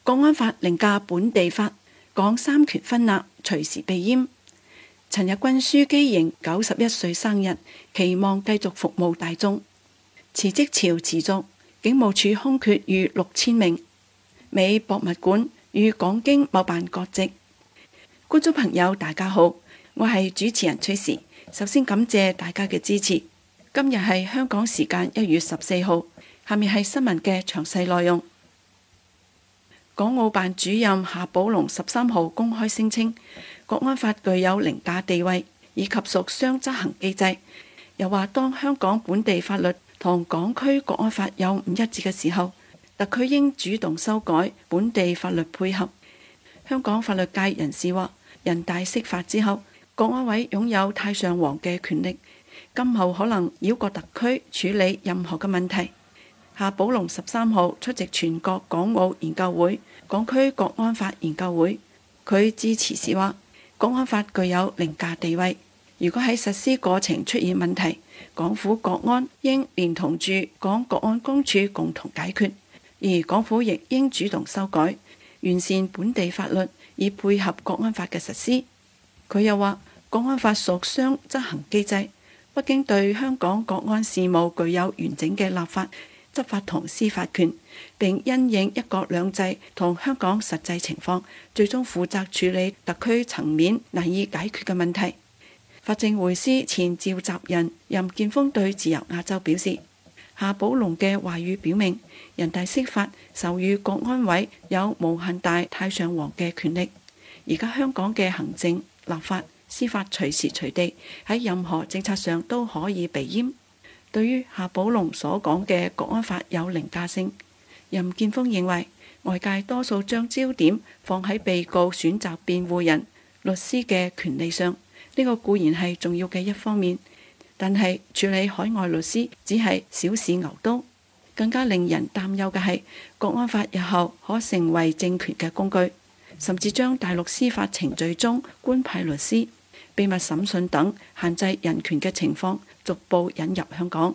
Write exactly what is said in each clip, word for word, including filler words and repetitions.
國安法凌駕本地法，講三權分立，隨時被閹。陳日君樞機迎九十一歲生日，期望繼續服務大眾。辭職潮持續，警務處空缺逾六千名。美博物館與港京某辦割席。觀眾朋友大家好，我係主持人崔時。首先感謝大家嘅支持。今日係香港時間一月十四號，下面係新聞嘅詳細內容。港澳辦主任夏寶龍十三號公開聲稱，國安法具有凌駕地位，以及屬雙執行機制。又話當香港本地法律同港區國安法有唔一致嘅時候，特區應主動修改本地法律配合。香港法律界人士話，人大釋法之後，國安委擁有太上皇嘅權力，今後可能繞過特區處理任何嘅問題。夏寶龍十三號出席全國港澳研究會、港區國安法研究會，佢致辭時話，國安法具有凌駕地位，如果喺實施過程出現問題，港府國安應連同住港國安公署共同解決，而港府亦應主動修改、完善本地法律，以配合國安法嘅實施。佢又話，國安法屬雙執行機制，北京對香港國安事務具有完整嘅立法、執法同司法權，並因應一國兩制同香港實際情況，最終負責處理特區層面難以解決嘅問題。法政匯思前召集人任建峰對自由亞洲表示，夏寶龍嘅話語表明，人大釋法授予國安委有無限大太上皇嘅權力。而家香港嘅行政、立法、司法隨時隨地喺任何政策上都可以被閹。對於夏寶龍所講嘅國安法有凌駕性，任建峰認為外界多數將焦點放喺被告選擇辯護人、律師嘅權利上，呢個固然係重要嘅一方面，但係處理海外律師只係小試牛刀。更加令人擔憂嘅係，國安法日後可成為政權嘅工具，甚至將大陸司法程序中官派律師、秘密審訊等限制人權嘅情況逐步引入香港。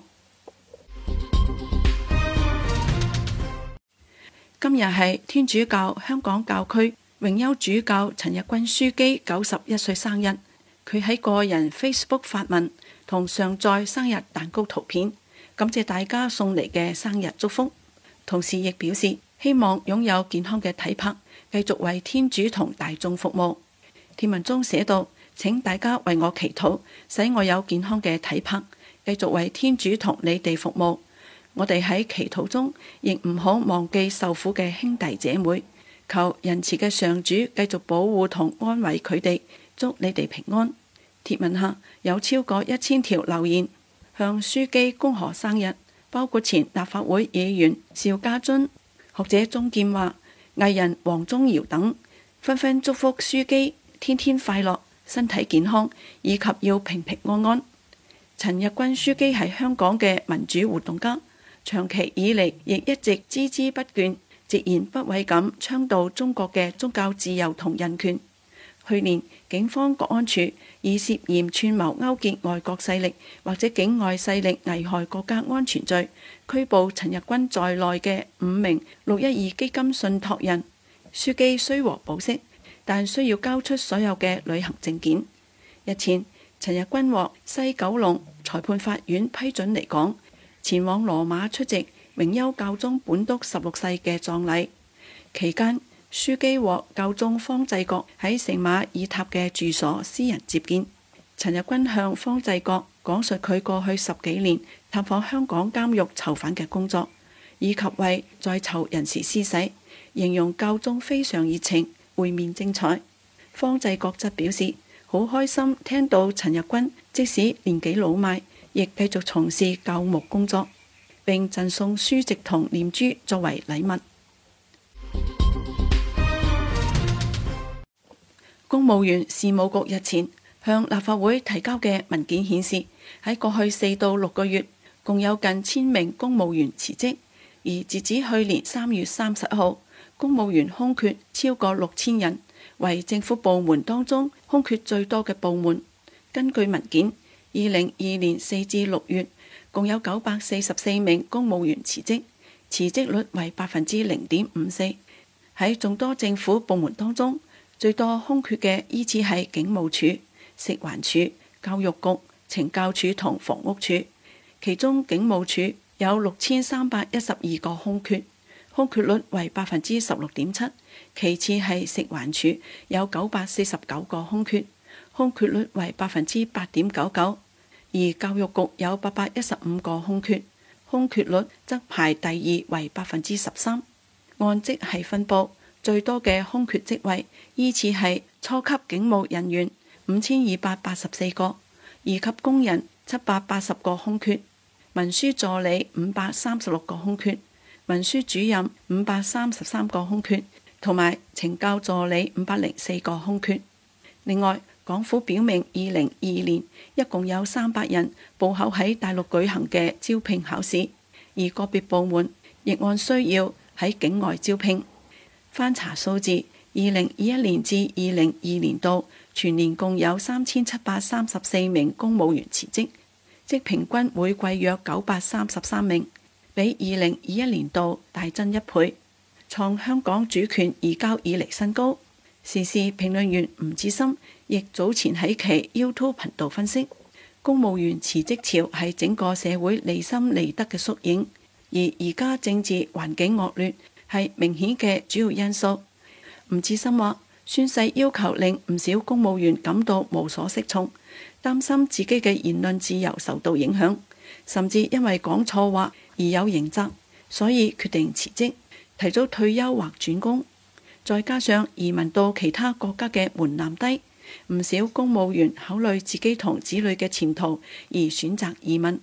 今日係天主教香港教區榮休主教陳日君樞機九十一歲生日，佢喺個人 Facebook 發文同上載生日蛋糕圖片，感謝大家送嚟嘅生日祝福，同時亦表示希望擁有健康嘅體魄，繼續為天主同大眾服務。貼文中寫道，請大家為我祈禱，使我有健康嘅體魄，繼續為天主同你哋服務。我哋喺祈禱中亦唔好忘記受苦嘅兄弟姐妹，求仁慈嘅上主繼續保護同安慰佢哋，祝你哋平安。貼文下有超過一千條留言，向樞機恭賀生日，包括前立法會議員邵家臻、學者鍾劍華、藝人黃宗堯等，紛紛祝福樞機天天快樂、身體健康，以及要平平安安。陳日君樞機係香港嘅民主活動家，長期以嚟亦一直孜孜不倦、直言不諱咁倡導中國嘅宗教自由同人權。去年警方國安處以涉嫌串謀勾結外國勢力或者境外勢力危害國家安全罪，拘捕陳日君在內嘅五名六一二基金信託人。樞機雖獲保釋，但需要交出所有嘅旅行證件。日前，陳日君獲西九龍裁判法院批准離港，前往羅馬出席榮休教宗本篤十六世嘅葬禮。期間，樞機獲教宗方濟各喺聖馬爾塔嘅住所私人接見。陳日君向方濟各講述佢過去十幾年探訪香港監獄囚犯嘅工作，以及為在囚人士施洗，形容教宗非常熱情，會面精彩。方濟各則表示好開心聽到陳日君即使年紀老邁，亦繼續從事教牧工作，並贈送書籍同念珠作為禮物。公務員事務局日前向立法會提交嘅文件顯示，喺過去四到六個月，共有近千名公務員辭職，而截止去年三月三十號，公務員空缺超過六千人，為政府部門當中空缺最多嘅部門。根據文件，二零二二年四至六月，共有九百四十四名公務員辭職，辭職率為百分之零點五四。 喺眾多政府部門當中，最多空缺嘅依次係警務處、食環署、教育局、懲教署同房屋處。其中警務處有六千三百一十二個空缺，空缺率為百分之十六點七。其次係食環署有九百四十九個空缺，空缺率為百分之八點九九。而教育局有八百一十五個空缺，空缺率則排第二為百分之十三。按職系分佈，最多嘅空缺職位依次係初級警務人員五千二百八十四個，二級工人七百八十個空缺，文書助理五百三十六個空缺，文書主任五百三十三個空缺，同埋懲教助理五百零四個空缺。另外，港府表明二零二二年一共有三百人報考喺大陸舉行嘅招聘考試，而個別部門亦按需要喺境外招聘。翻查數字，二零二一年至二零二二年度全年共有三千七百三十四名公務員辭職，即平均每季約九百三十三名，比二零二一年度大增一倍，創香港主權移交以嚟新高。時事評論員吳志森亦早前喺其 YouTube 頻道分析，公務員辭職潮係整個社會離心離德嘅縮影，而而家政治環境惡劣係明顯嘅主要因素。吳志森話，宣誓要求令唔少公務員感到無所適從，擔心自己嘅言論自由受到影響，甚至因為講錯話而有刑責，所以決定辭職，提早退休或轉工。再加上移民到其他國家嘅門檻低，唔少公務員考慮自己同子女嘅前途而選擇移民。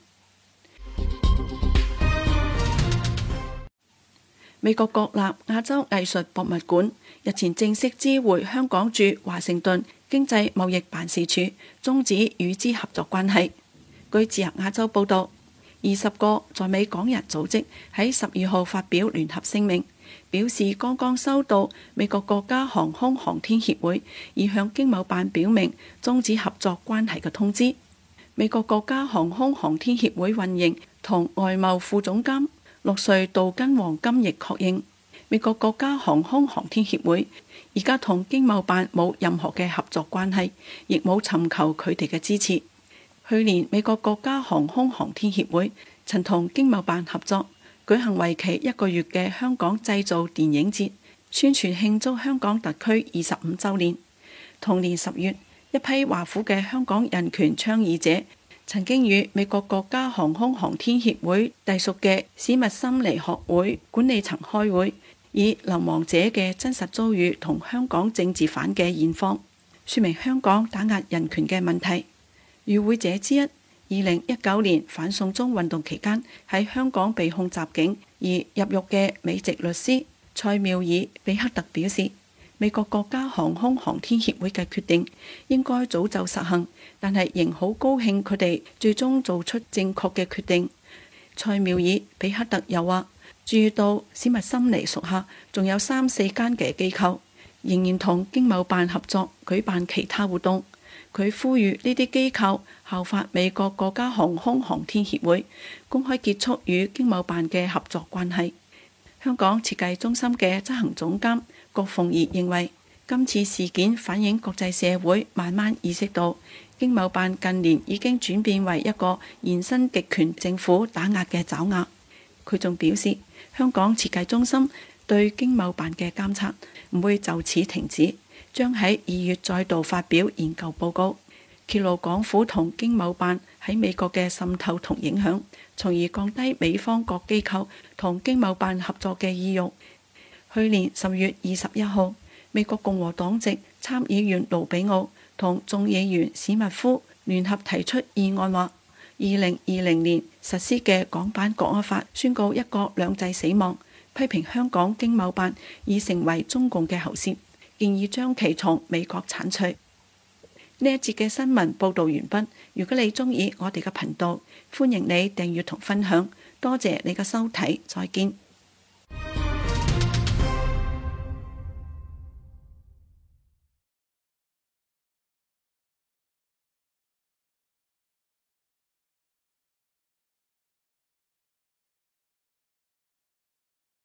美國國立亞洲藝術博物館日前正式知會香港駐華盛頓經濟貿易辦事處終止與之合作關係。據自由亞洲報導，二十個在美港人組織喺十二號發表聯合聲明，表示剛剛收到美國國家航空航天協會已向經貿辦表明終止合作關係嘅通知。美國國家航空航天協會運營同外貿副總監洛瑞杜根黃金亦確認，美國國家航空航天協會而家同經貿辦冇任何嘅合作關係，亦冇尋求佢哋嘅支持。去年美國國家航空航天協會曾同經貿辦合作，舉行為期一個月嘅香港製造電影節，宣傳慶祝香港特區二十五週年。同年十月，一批華府嘅香港人權倡議者曾經與美國國家航空航天協會隸屬嘅史密森尼學會管理層開會，以流亡者嘅真實遭遇同香港政治犯嘅現況，說明香港打壓人權嘅問題。與會者之一，二零一九年反送中運動期間喺香港被控襲警而入獄嘅美籍律師塞繆爾比克特表示，美國國家航空航天協會嘅決定應該早就實行，但係仍好高興佢哋最終做出正確嘅決定。塞繆爾比克特又話，注意到史密森尼屬下仲有三四間嘅機構仍然同經貿辦合作舉辦其他活動。佢呼籲呢啲機構效法美國國家航空航天協會，公開結束與經貿辦嘅合作關係。香港設計中心嘅執行總監郭鳳儀認為，今次事件反映國際社會慢慢意識到經貿辦近年已經轉變為一個現身極權政府打壓嘅爪牙。佢仲表示，香港設計中心對經貿辦嘅監察唔會就此停止，將喺二月再度發表研究報告，揭露港府同經貿辦喺美國嘅滲透同影響，從而降低美方各機構同經貿辦合作嘅意欲。去年十月二十一號，美國共和黨籍參議員盧比奧同眾議員史密夫聯合提出議案，話二零二零年實施嘅港版國安法宣告一國兩制死亡，批評香港經貿辦已成為中共嘅喉舌，建議將其從美國剷除。呢一節嘅新聞報導完畢。如果你中意我哋嘅頻道，歡迎你訂閱同分享。多謝你嘅收睇，再見。